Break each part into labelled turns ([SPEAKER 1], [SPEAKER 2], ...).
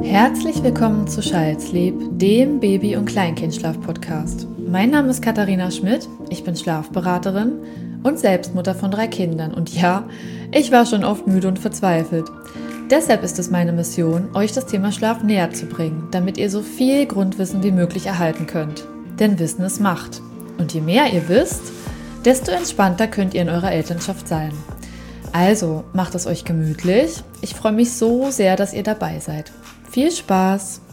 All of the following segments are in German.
[SPEAKER 1] Herzlich willkommen zu Schalzlieb, dem Baby- und Kleinkindschlaf-Podcast. Mein Name ist Katharina Schmidt, ich bin Schlafberaterin und Selbstmutter von 3 Kindern. Und ja, ich war schon oft müde und verzweifelt. Deshalb ist es meine Mission, euch das Thema Schlaf näher zu bringen, damit ihr so viel Grundwissen wie möglich erhalten könnt. Denn Wissen ist Macht. Und je mehr ihr wisst, desto entspannter könnt ihr in eurer Elternschaft sein. Also, macht es euch gemütlich. Ich freue mich so sehr, dass ihr dabei seid. Viel Spaß!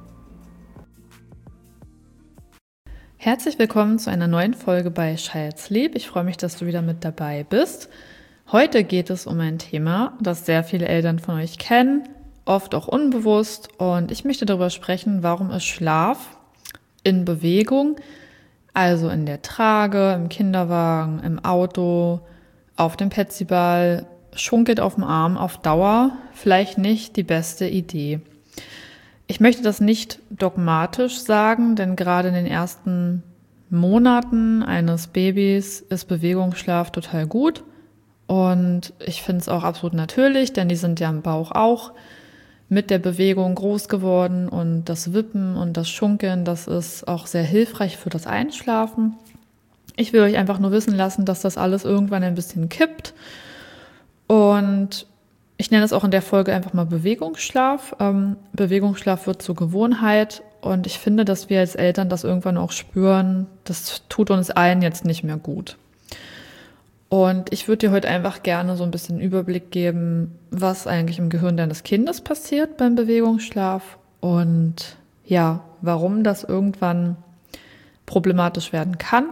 [SPEAKER 1] Herzlich willkommen zu einer neuen Folge bei Schalzlieb. Ich freue mich, dass du wieder mit dabei bist. Heute geht es um ein Thema, das sehr viele Eltern von euch kennen, oft auch unbewusst. Und ich möchte darüber sprechen, warum ist Schlaf in Bewegung, also in der Trage, im Kinderwagen, im Auto, auf dem Petsyball, schunkelt auf dem Arm, auf Dauer vielleicht nicht die beste Idee. Ich möchte das nicht dogmatisch sagen, denn gerade in den ersten Monaten eines Babys ist Bewegungsschlaf total gut. Und ich finde es auch absolut natürlich, denn die sind ja im Bauch auch mit der Bewegung groß geworden. Und das Wippen und das Schunkeln, das ist auch sehr hilfreich für das Einschlafen. Ich will euch einfach nur wissen lassen, dass das alles irgendwann ein bisschen kippt. Und ich nenne es auch in der Folge einfach mal Bewegungsschlaf. Bewegungsschlaf wird zur Gewohnheit. Und ich finde, dass wir als Eltern das irgendwann auch spüren, das tut uns allen jetzt nicht mehr gut. Und ich würde dir heute einfach gerne so ein bisschen Überblick geben, was eigentlich im Gehirn deines Kindes passiert beim Bewegungsschlaf und ja, warum das irgendwann problematisch werden kann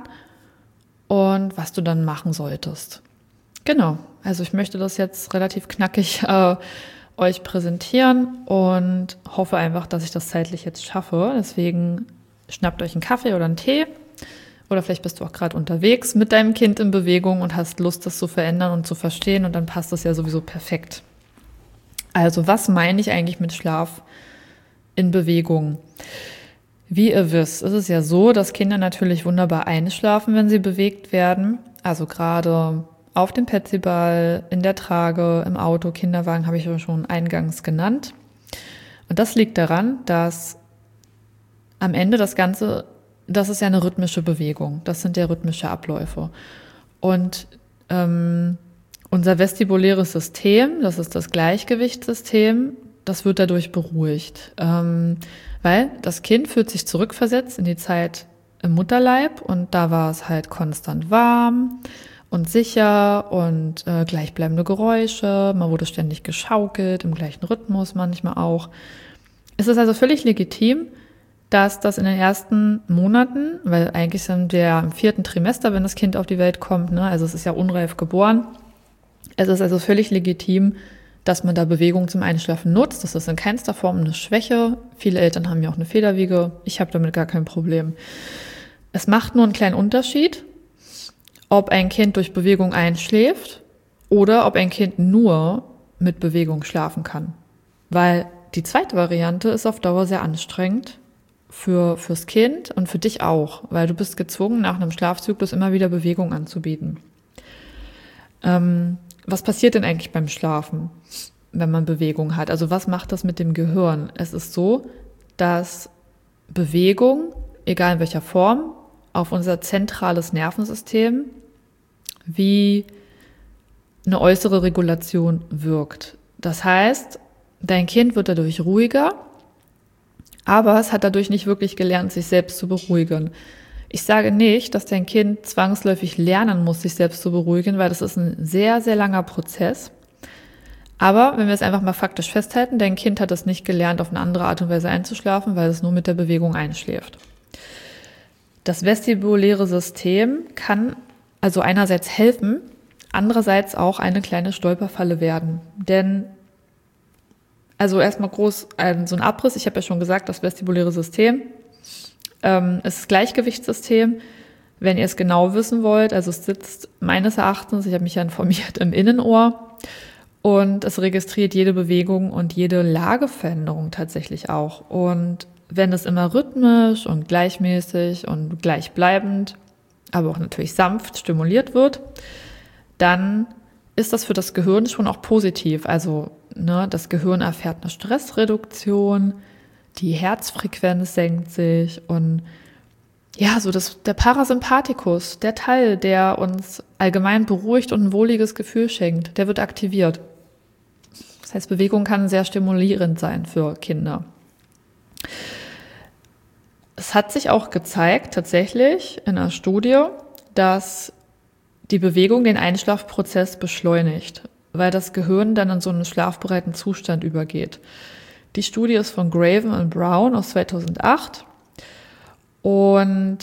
[SPEAKER 1] und was du dann machen solltest. Genau, also ich möchte das jetzt relativ knackig euch präsentieren und hoffe einfach, dass ich das zeitlich jetzt schaffe. Deswegen schnappt euch einen Kaffee oder einen Tee oder vielleicht bist du auch gerade unterwegs mit deinem Kind in Bewegung und hast Lust, das zu verändern und zu verstehen und dann passt das ja sowieso perfekt. Also was meine ich eigentlich mit Schlaf in Bewegung? Wie ihr wisst, ist es ja so, dass Kinder natürlich wunderbar einschlafen, wenn sie bewegt werden. Also gerade auf dem Petsyball, in der Trage, im Auto, Kinderwagen habe ich ja schon eingangs genannt. Und das liegt daran, dass am Ende das ist ja eine rhythmische Bewegung. Das sind ja rhythmische Abläufe. Und unser vestibuläres System, das ist das Gleichgewichtssystem, das wird dadurch beruhigt. Weil das Kind fühlt sich zurückversetzt in die Zeit im Mutterleib und da war es halt konstant warm und sicher und gleichbleibende Geräusche. Man wurde ständig geschaukelt, im gleichen Rhythmus manchmal auch. Es ist also völlig legitim, dass das in den ersten Monaten, weil eigentlich sind wir ja im 4. Trimester, wenn das Kind auf die Welt kommt, ne? Also es ist ja unreif geboren. Es ist also völlig legitim, dass man da Bewegung zum Einschlafen nutzt. Das ist in keinster Form eine Schwäche. Viele Eltern haben ja auch eine Federwiege. Ich habe damit gar kein Problem. Es macht nur einen kleinen Unterschied, ob ein Kind durch Bewegung einschläft oder ob ein Kind nur mit Bewegung schlafen kann. Weil die zweite Variante ist auf Dauer sehr anstrengend fürs Kind und für dich auch, weil du bist gezwungen, nach einem Schlafzyklus immer wieder Bewegung anzubieten. Was passiert denn eigentlich beim Schlafen, wenn man Bewegung hat? Also was macht das mit dem Gehirn? Es ist so, dass Bewegung, egal in welcher Form, auf unser zentrales Nervensystem wie eine äußere Regulation wirkt. Das heißt, dein Kind wird dadurch ruhiger, aber es hat dadurch nicht wirklich gelernt, sich selbst zu beruhigen. Ich sage nicht, dass dein Kind zwangsläufig lernen muss, sich selbst zu beruhigen, weil das ist ein sehr, sehr langer Prozess. Aber wenn wir es einfach mal faktisch festhalten, dein Kind hat es nicht gelernt, auf eine andere Art und Weise einzuschlafen, weil es nur mit der Bewegung einschläft. Das vestibuläre System kann also einerseits helfen, andererseits auch eine kleine Stolperfalle werden. Denn, also erstmal groß so ein Abriss, ich habe ja schon gesagt, das vestibuläre System ist das Gleichgewichtssystem. Wenn ihr es genau wissen wollt, also es sitzt meines Erachtens, ich habe mich ja informiert, im Innenohr und es registriert jede Bewegung und jede Lageveränderung tatsächlich auch. Und wenn es immer rhythmisch und gleichmäßig und gleichbleibend, aber auch natürlich sanft stimuliert wird, dann ist das für das Gehirn schon auch positiv. Also ne, das Gehirn erfährt eine Stressreduktion, die Herzfrequenz senkt sich und ja, so der Parasympathikus, der Teil, der uns allgemein beruhigt und ein wohliges Gefühl schenkt, der wird aktiviert. Das heißt, Bewegung kann sehr stimulierend sein für Kinder. Es hat sich auch gezeigt, tatsächlich in einer Studie, dass die Bewegung den Einschlafprozess beschleunigt, weil das Gehirn dann in so einen schlafbereiten Zustand übergeht. Die Studie ist von Graven und Brown aus 2008. Und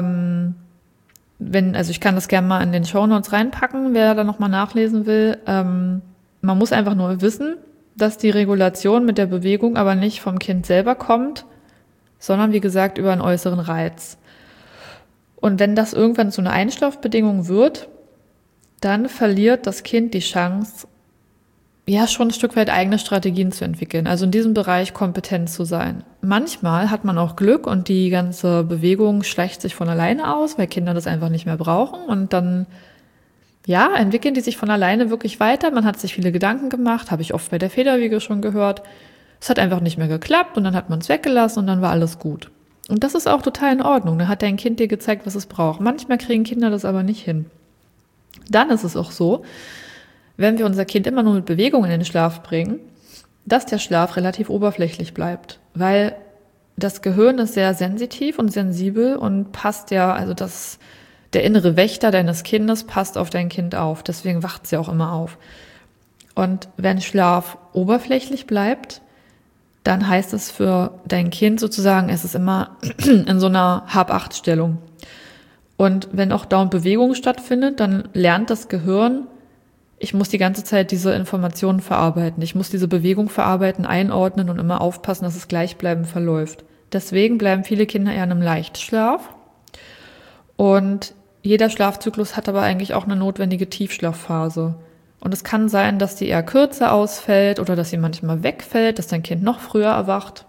[SPEAKER 1] ich kann das gerne mal in den Shownotes reinpacken, wer da nochmal nachlesen will. Man muss einfach nur wissen, dass die Regulation mit der Bewegung aber nicht vom Kind selber kommt, sondern wie gesagt über einen äußeren Reiz. Und wenn das irgendwann zu einer Einschlafbedingung wird, dann verliert das Kind die Chance, ja, schon ein Stück weit eigene Strategien zu entwickeln, also in diesem Bereich kompetent zu sein. Manchmal hat man auch Glück und die ganze Bewegung schleicht sich von alleine aus, weil Kinder das einfach nicht mehr brauchen und dann, ja, entwickeln die sich von alleine wirklich weiter. Man hat sich viele Gedanken gemacht, habe ich oft bei der Federwiege schon gehört. Es hat einfach nicht mehr geklappt und dann hat man es weggelassen und dann war alles gut. Und das ist auch total in Ordnung. Da hat dein Kind dir gezeigt, was es braucht. Manchmal kriegen Kinder das aber nicht hin. Dann ist es auch so, wenn wir unser Kind immer nur mit Bewegung in den Schlaf bringen, dass der Schlaf relativ oberflächlich bleibt, weil das Gehirn ist sehr sensitiv und sensibel und passt ja, also der innere Wächter deines Kindes passt auf dein Kind auf, deswegen wacht es ja auch immer auf. Und wenn Schlaf oberflächlich bleibt, dann heißt es für dein Kind sozusagen, es ist immer in so einer Hab-Acht-Stellung. Und wenn auch dauernd Bewegung stattfindet, dann lernt das Gehirn, ich muss die ganze Zeit diese Informationen verarbeiten. Ich muss diese Bewegung verarbeiten, einordnen und immer aufpassen, dass es gleichbleibend verläuft. Deswegen bleiben viele Kinder eher in einem Leichtschlaf. Und jeder Schlafzyklus hat aber eigentlich auch eine notwendige Tiefschlafphase. Und es kann sein, dass die eher kürzer ausfällt oder dass sie manchmal wegfällt, dass dein Kind noch früher erwacht.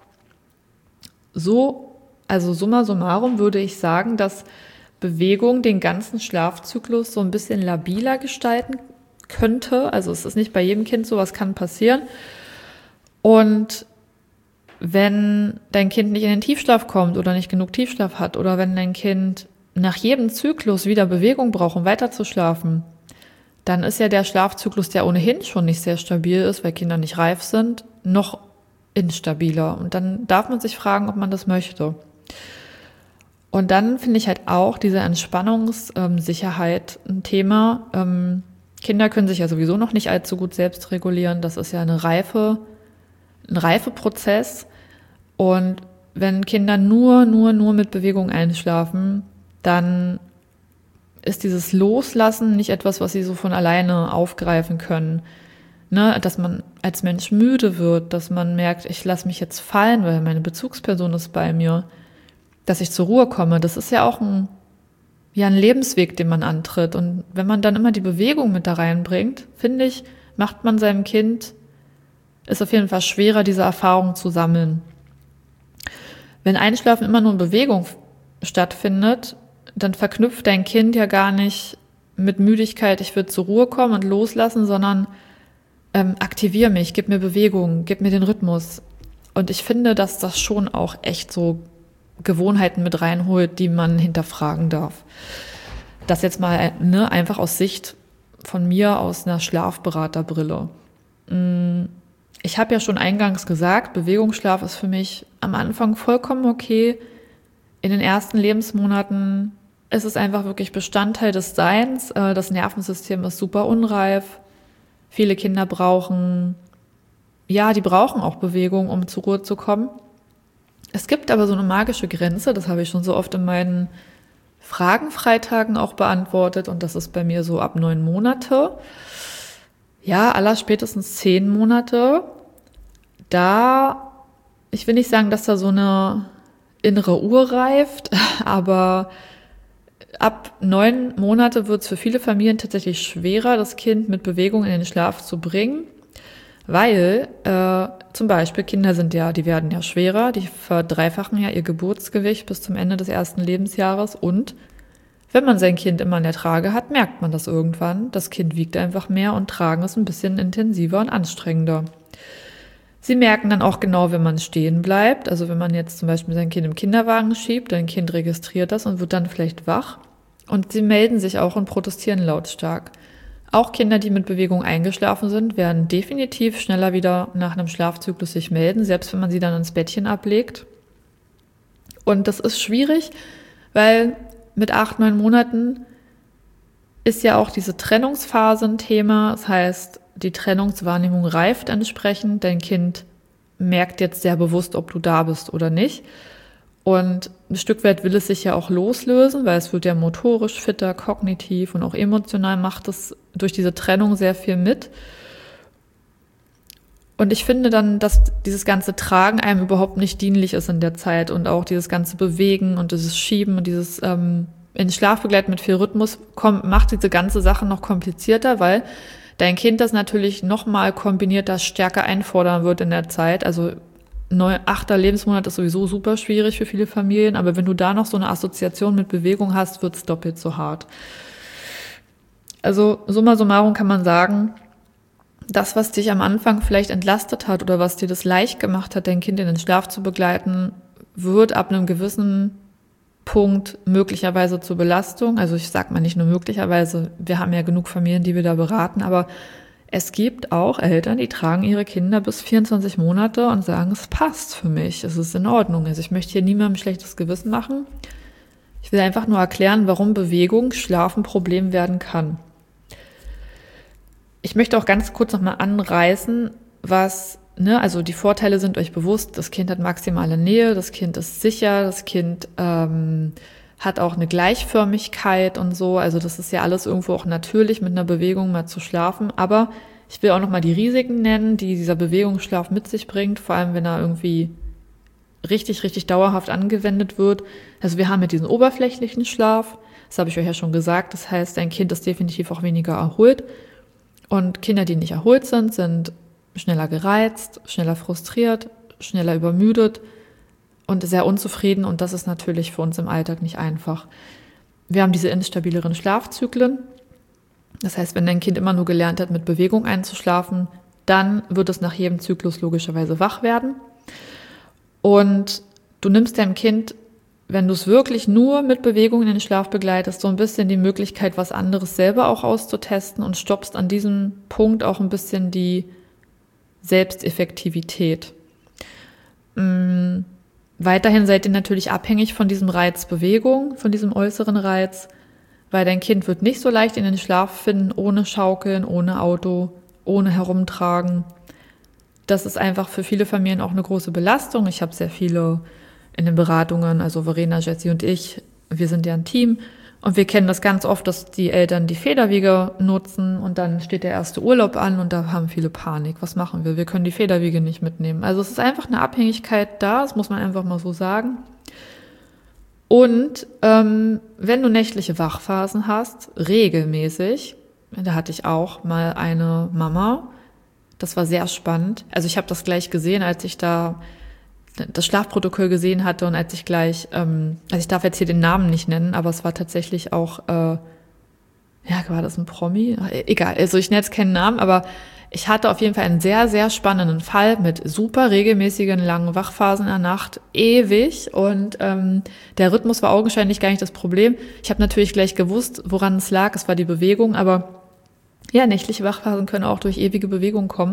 [SPEAKER 1] Also summa summarum würde ich sagen, dass Bewegung den ganzen Schlafzyklus so ein bisschen labiler gestalten könnte. Also es ist nicht bei jedem Kind so, was kann passieren. Und wenn dein Kind nicht in den Tiefschlaf kommt oder nicht genug Tiefschlaf hat oder wenn dein Kind nach jedem Zyklus wieder Bewegung braucht, um weiter zu schlafen, dann ist ja der Schlafzyklus, der ohnehin schon nicht sehr stabil ist, weil Kinder nicht reif sind, noch instabiler. Und dann darf man sich fragen, ob man das möchte. Und dann finde ich halt auch diese Entspannungssicherheit ein Thema. Kinder können sich ja sowieso noch nicht allzu gut selbst regulieren. Das ist ja ein Reifeprozess. Und wenn Kinder nur mit Bewegung einschlafen, dann ist dieses Loslassen nicht etwas, was sie so von alleine aufgreifen können. Ne? Dass man als Mensch müde wird, dass man merkt, ich lasse mich jetzt fallen, weil meine Bezugsperson ist bei mir, dass ich zur Ruhe komme. Das ist ja auch ein Lebensweg, den man antritt. Und wenn man dann immer die Bewegung mit da reinbringt, finde ich, macht man seinem Kind, ist auf jeden Fall schwerer, diese Erfahrung zu sammeln. Wenn Einschlafen immer nur in Bewegung stattfindet, dann verknüpft dein Kind ja gar nicht mit Müdigkeit, ich will zur Ruhe kommen und loslassen, sondern aktiviere mich, gib mir Bewegung, gib mir den Rhythmus. Und ich finde, dass das schon auch echt so Gewohnheiten mit reinholt, die man hinterfragen darf. Das jetzt mal einfach aus Sicht von mir, aus einer Schlafberaterbrille. Ich habe ja schon eingangs gesagt, Bewegungsschlaf ist für mich am Anfang vollkommen okay. In den ersten Lebensmonaten ist es einfach wirklich Bestandteil des Seins. Das Nervensystem ist super unreif. Viele Kinder brauchen auch Bewegung, um zur Ruhe zu kommen. Es gibt aber so eine magische Grenze, das habe ich schon so oft in meinen Fragenfreitagen auch beantwortet und das ist bei mir so ab 9 Monate. Ja, allerspätestens 10 Monate. Ich will nicht sagen, dass da so eine innere Uhr reift, aber ab 9 Monate wird es für viele Familien tatsächlich schwerer, das Kind mit Bewegung in den Schlaf zu bringen, weil zum Beispiel Kinder die werden ja schwerer, die verdreifachen ja ihr Geburtsgewicht bis zum Ende des ersten Lebensjahres und wenn man sein Kind immer in der Trage hat, merkt man das irgendwann. Das Kind wiegt einfach mehr und Tragen ist ein bisschen intensiver und anstrengender. Sie merken dann auch genau, wenn man stehen bleibt. Also wenn man jetzt zum Beispiel sein Kind im Kinderwagen schiebt, dein Kind registriert das und wird dann vielleicht wach. Und sie melden sich auch und protestieren lautstark. Auch Kinder, die mit Bewegung eingeschlafen sind, werden definitiv schneller wieder nach einem Schlafzyklus sich melden, selbst wenn man sie dann ins Bettchen ablegt. Und das ist schwierig, weil mit 8, 9 Monaten ist ja auch diese Trennungsphase ein Thema. Das heißt, die Trennungswahrnehmung reift entsprechend. Dein Kind merkt jetzt sehr bewusst, ob du da bist oder nicht. Und ein Stück weit will es sich ja auch loslösen, weil es wird ja motorisch fitter, kognitiv und auch emotional macht es durch diese Trennung sehr viel mit. Und ich finde dann, dass dieses ganze Tragen einem überhaupt nicht dienlich ist in der Zeit und auch dieses ganze Bewegen und dieses Schieben und dieses in Schlaf begleiten mit viel Rhythmus macht diese ganze Sache noch komplizierter, weil dein Kind das natürlich nochmal kombinierter stärker einfordern wird in der Zeit. Also 8. Lebensmonat ist sowieso super schwierig für viele Familien, aber wenn du da noch so eine Assoziation mit Bewegung hast, wird es doppelt so hart. Also summa summarum kann man sagen, das, was dich am Anfang vielleicht entlastet hat oder was dir das leicht gemacht hat, dein Kind in den Schlaf zu begleiten, wird ab einem gewissen Punkt möglicherweise zur Belastung. Also ich sage mal nicht nur möglicherweise, wir haben ja genug Familien, die wir da beraten, aber es gibt auch Eltern, die tragen ihre Kinder bis 24 Monate und sagen, es passt für mich, es ist in Ordnung. Also ich möchte hier niemandem schlechtes Gewissen machen. Ich will einfach nur erklären, warum Bewegung, Schlafen ein Problem werden kann. Ich möchte auch ganz kurz nochmal anreißen, also die Vorteile sind euch bewusst, das Kind hat maximale Nähe, das Kind ist sicher, das Kind hat auch eine Gleichförmigkeit und so, also das ist ja alles irgendwo auch natürlich, mit einer Bewegung mal zu schlafen, aber ich will auch nochmal die Risiken nennen, die dieser Bewegungsschlaf mit sich bringt, vor allem wenn er irgendwie richtig, richtig dauerhaft angewendet wird. Also wir haben ja diesen oberflächlichen Schlaf, das habe ich euch ja schon gesagt, das heißt, dein Kind ist definitiv auch weniger erholt und Kinder, die nicht erholt sind, sind schneller gereizt, schneller frustriert, schneller übermüdet und sehr unzufrieden und das ist natürlich für uns im Alltag nicht einfach. Wir haben diese instabileren Schlafzyklen. Das heißt, wenn dein Kind immer nur gelernt hat, mit Bewegung einzuschlafen, dann wird es nach jedem Zyklus logischerweise wach werden. Und du nimmst deinem Kind, wenn du es wirklich nur mit Bewegung in den Schlaf begleitest, so ein bisschen die Möglichkeit, was anderes selber auch auszutesten und stoppst an diesem Punkt auch ein bisschen die Selbsteffektivität. Weiterhin seid ihr natürlich abhängig von diesem Reiz Bewegung, von diesem äußeren Reiz, weil dein Kind wird nicht so leicht in den Schlaf finden, ohne Schaukeln, ohne Auto, ohne Herumtragen. Das ist einfach für viele Familien auch eine große Belastung. Ich habe sehr viele in den Beratungen, also Verena, Jessie und ich, wir sind ja ein Team und wir kennen das ganz oft, dass die Eltern die Federwiege nutzen und dann steht der erste Urlaub an und da haben viele Panik. Was machen wir? Wir können die Federwiege nicht mitnehmen. Also es ist einfach eine Abhängigkeit da, das muss man einfach mal so sagen. Und wenn du nächtliche Wachphasen hast, regelmäßig, da hatte ich auch mal eine Mama, das war sehr spannend. Also ich habe das gleich gesehen, als ich da das Schlafprotokoll gesehen hatte und als ich gleich, also ich darf jetzt hier den Namen nicht nennen, aber es war tatsächlich auch, war das ein Promi? Egal, also ich nenne jetzt keinen Namen, aber ich hatte auf jeden Fall einen sehr, sehr spannenden Fall mit super regelmäßigen langen Wachphasen in der Nacht, ewig und der Rhythmus war augenscheinlich gar nicht das Problem. Ich habe natürlich gleich gewusst, woran es lag, es war die Bewegung, aber ja, nächtliche Wachphasen können auch durch ewige Bewegung kommen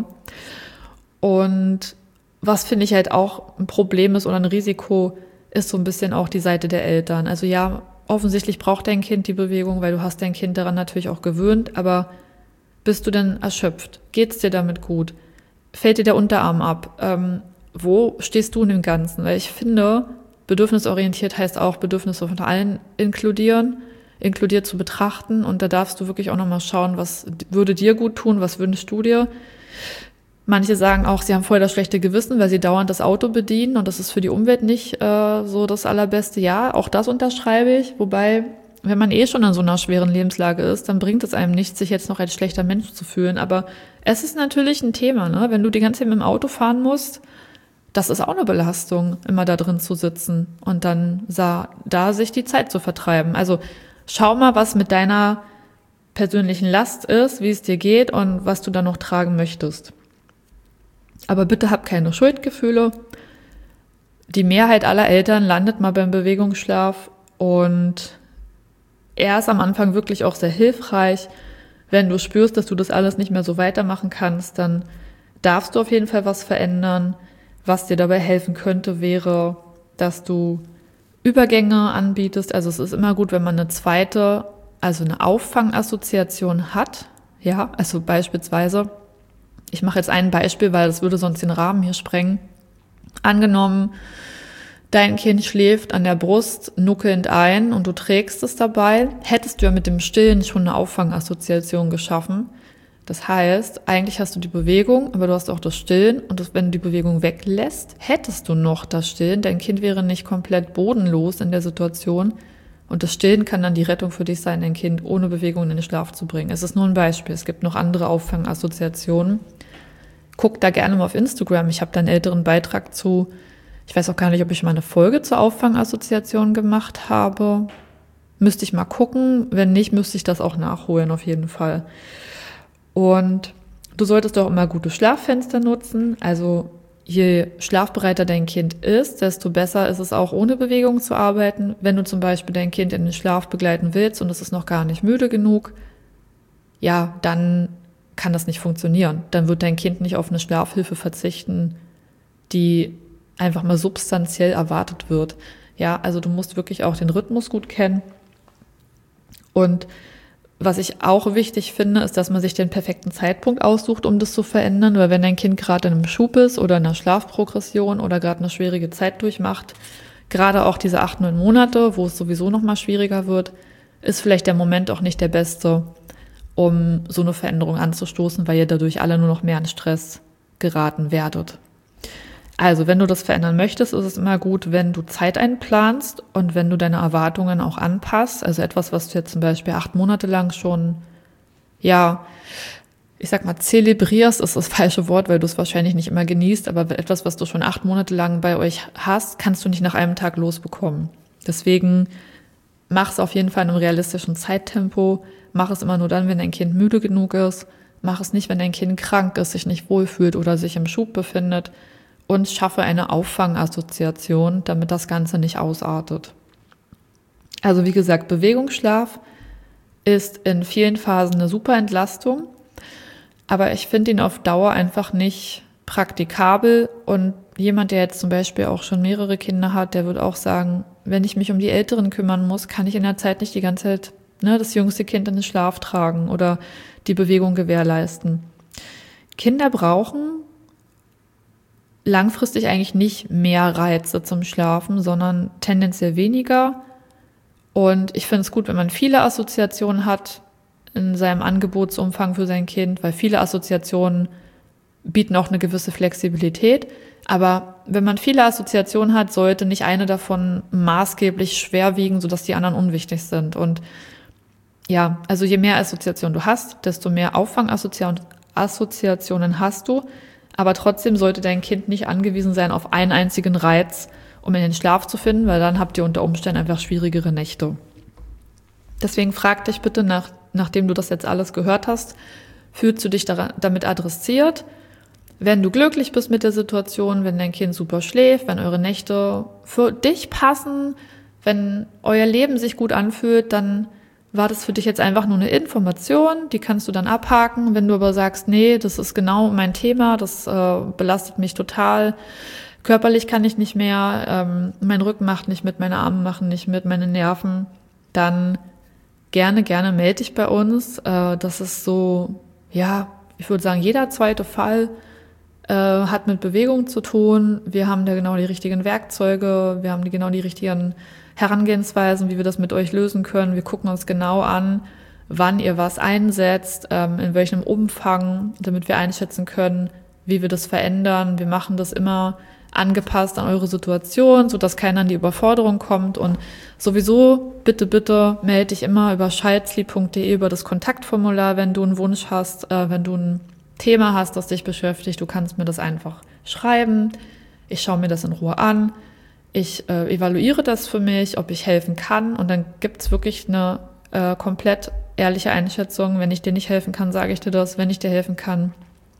[SPEAKER 1] und was finde ich halt auch ein Problem ist oder ein Risiko, ist so ein bisschen auch die Seite der Eltern. Also ja, offensichtlich braucht dein Kind die Bewegung, weil du hast dein Kind daran natürlich auch gewöhnt, aber bist du denn erschöpft? Geht's dir damit gut? Fällt dir der Unterarm ab? Wo stehst du in dem Ganzen? Weil ich finde, bedürfnisorientiert heißt auch, Bedürfnisse von allen inkludiert zu betrachten und da darfst du wirklich auch nochmal schauen, was würde dir gut tun, was wünschst du dir? Manche sagen auch, sie haben voll das schlechte Gewissen, weil sie dauernd das Auto bedienen und das ist für die Umwelt nicht so das Allerbeste. Ja, auch das unterschreibe ich. Wobei, wenn man schon in so einer schweren Lebenslage ist, dann bringt es einem nichts, sich jetzt noch als schlechter Mensch zu fühlen. Aber es ist natürlich ein Thema, ne? Wenn du die ganze Zeit mit dem Auto fahren musst, das ist auch eine Belastung, immer da drin zu sitzen und dann da sich die Zeit zu vertreiben. Also schau mal, was mit deiner persönlichen Last ist, wie es dir geht und was du da noch tragen möchtest. Aber bitte hab keine Schuldgefühle. Die Mehrheit aller Eltern landet mal beim Bewegungsschlaf und er ist am Anfang wirklich auch sehr hilfreich. Wenn du spürst, dass du das alles nicht mehr so weitermachen kannst, dann darfst du auf jeden Fall was verändern. Was dir dabei helfen könnte, wäre, dass du Übergänge anbietest. Also es ist immer gut, wenn man eine zweite, also eine Auffangassoziation hat. Ja, also beispielsweise, ich mache jetzt ein Beispiel, weil das würde sonst den Rahmen hier sprengen. Angenommen, dein Kind schläft an der Brust nuckelnd ein und du trägst es dabei, hättest du ja mit dem Stillen schon eine Auffangassoziation geschaffen. Das heißt, eigentlich hast du die Bewegung, aber du hast auch das Stillen und wenn du die Bewegung weglässt, hättest du noch das Stillen. Dein Kind wäre nicht komplett bodenlos in der Situation und das Stillen kann dann die Rettung für dich sein, dein Kind ohne Bewegung in den Schlaf zu bringen. Es ist nur ein Beispiel, es gibt noch andere Auffangassoziationen. Guck da gerne mal auf Instagram, ich habe da einen älteren Beitrag zu. Ich weiß auch gar nicht, ob ich mal eine Folge zur Auffangassoziation gemacht habe. Müsste ich mal gucken, wenn nicht, müsste ich das auch nachholen auf jeden Fall. Und du solltest auch immer gute Schlaffenster nutzen. Also je schlafbereiter dein Kind ist, desto besser ist es auch ohne Bewegung zu arbeiten. Wenn du zum Beispiel dein Kind in den Schlaf begleiten willst und es ist noch gar nicht müde genug, ja, dann kann das nicht funktionieren. Dann wird dein Kind nicht auf eine Schlafhilfe verzichten, die einfach mal substanziell erwartet wird. Ja, also du musst wirklich auch den Rhythmus gut kennen. Und was ich auch wichtig finde, ist, dass man sich den perfekten Zeitpunkt aussucht, um das zu verändern. Weil wenn dein Kind gerade in einem Schub ist oder in einer Schlafprogression oder gerade eine schwierige Zeit durchmacht, gerade auch diese 8, 9 Monate, wo es sowieso noch mal schwieriger wird, ist vielleicht der Moment auch nicht der beste, um so eine Veränderung anzustoßen, weil ihr dadurch alle nur noch mehr in Stress geraten werdet. Also, wenn du das verändern möchtest, ist es immer gut, wenn du Zeit einplanst und wenn du deine Erwartungen auch anpasst. Also etwas, was du jetzt zum Beispiel 8 Monate lang schon, ja, ich sag mal, zelebrierst, ist das falsche Wort, weil du es wahrscheinlich nicht immer genießt, aber etwas, was du schon 8 Monate lang bei euch hast, kannst du nicht nach einem Tag losbekommen. Deswegen mach es auf jeden Fall in einem realistischen Zeittempo. Mach es immer nur dann, wenn dein Kind müde genug ist. Mach es nicht, wenn dein Kind krank ist, sich nicht wohlfühlt oder sich im Schub befindet. Und schaffe eine Auffangassoziation, damit das Ganze nicht ausartet. Also wie gesagt, Bewegungsschlaf ist in vielen Phasen eine super Entlastung, aber ich finde ihn auf Dauer einfach nicht praktikabel. Und jemand, der jetzt zum Beispiel auch schon mehrere Kinder hat, der wird auch sagen, wenn ich mich um die Älteren kümmern muss, kann ich in der Zeit nicht die ganze Zeit das jüngste Kind in den Schlaf tragen oder die Bewegung gewährleisten. Kinder brauchen langfristig eigentlich nicht mehr Reize zum Schlafen, sondern tendenziell weniger. Und ich finde es gut, wenn man viele Assoziationen hat in seinem Angebotsumfang für sein Kind, weil viele Assoziationen bieten auch eine gewisse Flexibilität. Aber wenn man viele Assoziationen hat, sollte nicht eine davon maßgeblich schwer wiegen, sodass die anderen unwichtig sind. Und ja, also je mehr Assoziationen du hast, desto mehr Auffangassoziationen hast du. Aber trotzdem sollte dein Kind nicht angewiesen sein auf einen einzigen Reiz, um in den Schlaf zu finden, weil dann habt ihr unter Umständen einfach schwierigere Nächte. Deswegen frag dich bitte, nachdem du das jetzt alles gehört hast, fühlst du dich damit adressiert? Wenn du glücklich bist mit der Situation, wenn dein Kind super schläft, wenn eure Nächte für dich passen, wenn euer Leben sich gut anfühlt, dann war das für dich jetzt einfach nur eine Information, die kannst du dann abhaken. Wenn du aber sagst, nee, das ist genau mein Thema, das belastet mich total, körperlich kann ich nicht mehr, mein Rücken macht nicht mit, meine Arme machen nicht mit, meine Nerven, dann gerne melde dich bei uns. Das ist so, ja, ich würde sagen, jeder zweite Fall hat mit Bewegung zu tun. Wir haben da genau die richtigen Werkzeuge, wir haben genau die richtigen Herangehensweisen, wie wir das mit euch lösen können. Wir gucken uns genau an, wann ihr was einsetzt, in welchem Umfang, damit wir einschätzen können, wie wir das verändern. Wir machen das immer angepasst an eure Situation, sodass keiner in die Überforderung kommt. Und sowieso, bitte melde dich immer über schalzli.de, über das Kontaktformular, wenn du einen Wunsch hast, wenn du ein Thema hast, das dich beschäftigt. Du kannst mir das einfach schreiben. Ich schaue mir das in Ruhe an. Ich evaluiere das für mich, ob ich helfen kann. Und dann gibt's wirklich eine komplett ehrliche Einschätzung. Wenn ich dir nicht helfen kann, sage ich dir das. Wenn ich dir helfen kann,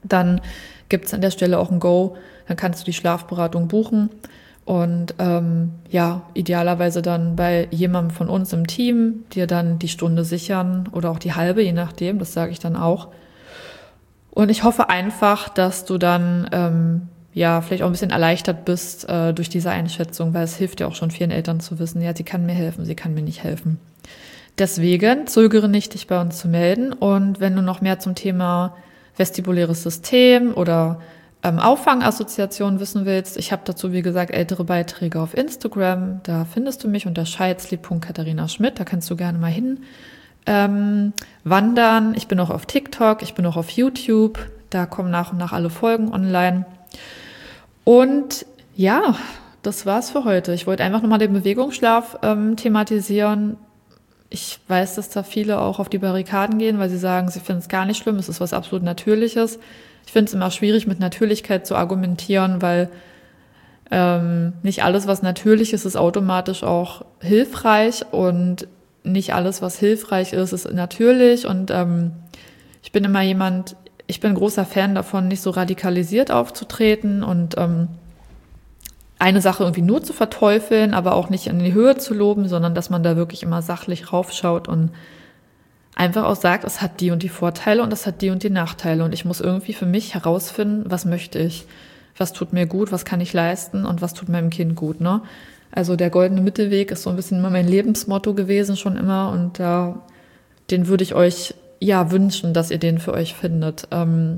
[SPEAKER 1] dann gibt es an der Stelle auch ein Go, dann kannst du die Schlafberatung buchen und idealerweise dann bei jemandem von uns im Team dir dann die Stunde sichern oder auch die halbe, je nachdem, das sage ich dann auch. Und ich hoffe einfach, dass du dann vielleicht auch ein bisschen erleichtert bist durch diese Einschätzung, weil es hilft ja auch schon vielen Eltern zu wissen, ja, sie kann mir helfen, sie kann mir nicht helfen. Deswegen zögere nicht, dich bei uns zu melden. Und wenn du noch mehr zum Thema vestibuläres System oder Auffangassoziation wissen willst, ich habe dazu, wie gesagt, ältere Beiträge auf Instagram. Da findest du mich unter scheidsleb.katharina-schmidt. Da kannst du gerne mal hin wandern. Ich bin auch auf TikTok, ich bin auch auf YouTube. Da kommen nach und nach alle Folgen online. Und ja, das war's für heute. Ich wollte einfach nochmal den Bewegungsschlaf thematisieren. Ich weiß, dass da viele auch auf die Barrikaden gehen, weil sie sagen, sie finden es gar nicht schlimm, es ist was absolut Natürliches. Ich finde es immer schwierig, mit Natürlichkeit zu argumentieren, weil nicht alles, was natürlich ist, ist automatisch auch hilfreich und nicht alles, was hilfreich ist, ist natürlich. Und ich bin ein großer Fan davon, nicht so radikalisiert aufzutreten und eine Sache irgendwie nur zu verteufeln, aber auch nicht in die Höhe zu loben, sondern dass man da wirklich immer sachlich raufschaut und einfach auch sagt, es hat die und die Vorteile und es hat die und die Nachteile. Und ich muss irgendwie für mich herausfinden, was möchte ich, was tut mir gut, was kann ich leisten und was tut meinem Kind gut, ne? Also der goldene Mittelweg ist so ein bisschen immer mein Lebensmotto gewesen schon immer und den würde ich euch wünschen, dass ihr den für euch findet.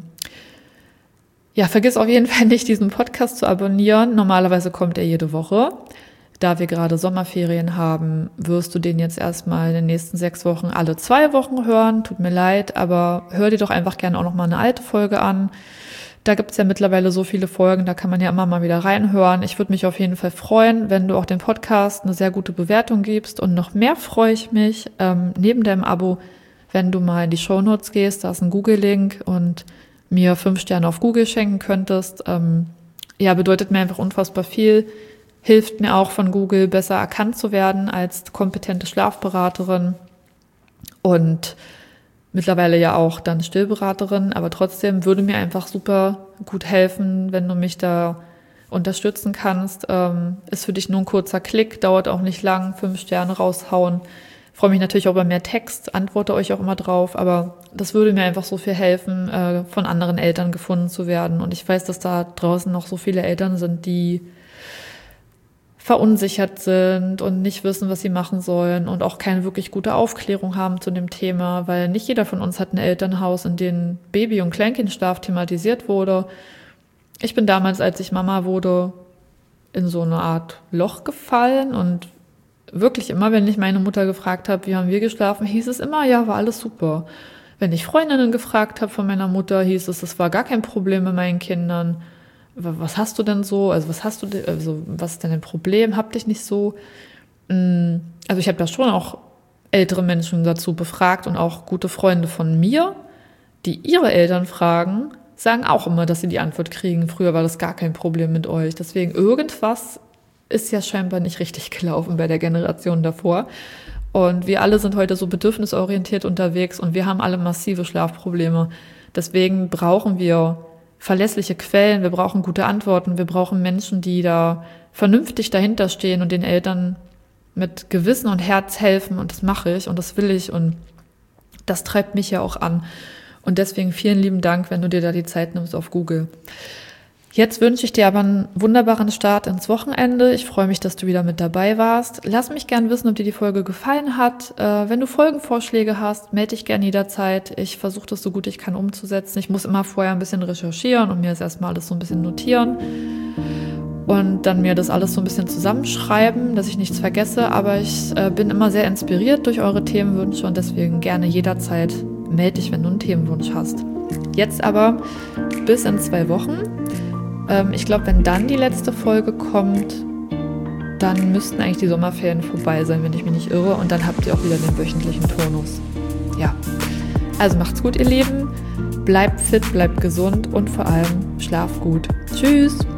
[SPEAKER 1] Vergiss auf jeden Fall nicht, diesen Podcast zu abonnieren. Normalerweise kommt er jede Woche. Da wir gerade Sommerferien haben, wirst du den jetzt erstmal in den nächsten 6 Wochen alle 2 Wochen hören. Tut mir leid, aber hör dir doch einfach gerne auch nochmal eine alte Folge an. Da gibt es ja mittlerweile so viele Folgen, da kann man ja immer mal wieder reinhören. Ich würde mich auf jeden Fall freuen, wenn du auch dem Podcast eine sehr gute Bewertung gibst. Und noch mehr freue ich mich, neben deinem Abo, wenn du mal in die Shownotes gehst, da ist ein Google-Link und mir 5 Sterne auf Google schenken könntest. Bedeutet mir einfach unfassbar viel. Hilft mir auch von Google besser erkannt zu werden als kompetente Schlafberaterin und mittlerweile ja auch dann Stillberaterin, aber trotzdem würde mir einfach super gut helfen, wenn du mich da unterstützen kannst. Ist für dich nur ein kurzer Klick, dauert auch nicht lang, 5 Sterne raushauen. Freue mich natürlich auch über mehr Text, antworte euch auch immer drauf, aber das würde mir einfach so viel helfen, von anderen Eltern gefunden zu werden. Und ich weiß, dass da draußen noch so viele Eltern sind, die verunsichert sind und nicht wissen, was sie machen sollen und auch keine wirklich gute Aufklärung haben zu dem Thema, weil nicht jeder von uns hat ein Elternhaus, in dem Baby- und Kleinkindschlaf thematisiert wurde. Ich bin damals, als ich Mama wurde, in so eine Art Loch gefallen und wirklich immer, wenn ich meine Mutter gefragt habe, wie haben wir geschlafen, hieß es immer, ja, war alles super. Wenn ich Freundinnen gefragt habe von meiner Mutter, hieß es, das war gar kein Problem mit meinen Kindern. Was hast du denn so? Also was ist denn ein Problem? Hab dich nicht so? Also ich habe da schon auch ältere Menschen dazu befragt und auch gute Freunde von mir, die ihre Eltern fragen, sagen auch immer, dass sie die Antwort kriegen. Früher war das gar kein Problem mit euch. Deswegen irgendwas ist ja scheinbar nicht richtig gelaufen bei der Generation davor. Und wir alle sind heute so bedürfnisorientiert unterwegs und wir haben alle massive Schlafprobleme. Deswegen brauchen wir verlässliche Quellen, wir brauchen gute Antworten, wir brauchen Menschen, die da vernünftig dahinter stehen und den Eltern mit Gewissen und Herz helfen und das mache ich und das will ich und das treibt mich ja auch an. Und deswegen vielen lieben Dank, wenn du dir da die Zeit nimmst auf Google. Jetzt wünsche ich dir aber einen wunderbaren Start ins Wochenende. Ich freue mich, dass du wieder mit dabei warst. Lass mich gerne wissen, ob dir die Folge gefallen hat. Wenn du Folgenvorschläge hast, melde dich gerne jederzeit. Ich versuche das so gut ich kann umzusetzen. Ich muss immer vorher ein bisschen recherchieren und mir das erstmal alles so ein bisschen notieren und dann mir das alles so ein bisschen zusammenschreiben, dass ich nichts vergesse. Aber ich bin immer sehr inspiriert durch eure Themenwünsche und deswegen gerne jederzeit melde dich, wenn du einen Themenwunsch hast. Jetzt aber bis in 2 Wochen. Ich glaube, wenn dann die letzte Folge kommt, dann müssten eigentlich die Sommerferien vorbei sein, wenn ich mich nicht irre. Und dann habt ihr auch wieder den wöchentlichen Turnus. Ja, also macht's gut, ihr Lieben. Bleibt fit, bleibt gesund und vor allem schlaft gut. Tschüss!